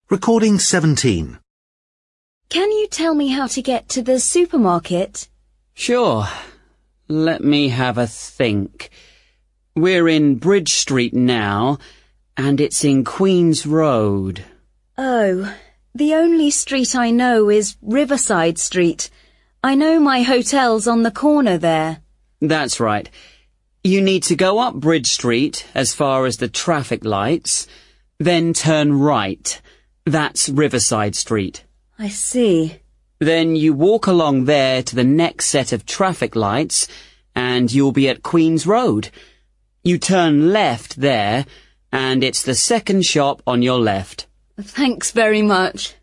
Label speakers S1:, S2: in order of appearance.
S1: Recording 17.
S2: Can you tell me how to get to the supermarket?
S3: Sure. Let me have a think. We're in Bridge Street now, and it's in Queen's Road.
S2: Oh, the only street I know is Riverside Street. I know my hotel's on the corner there.
S3: That's right. You need to go up Bridge Street as far as the traffic lights, then turn right. That's Riverside Street.
S2: I see.
S3: Then you walk along there to the next set of traffic lights, and you'll be at Queen's Road. You turn left there, and it's the second shop on your left.
S2: Thanks very much.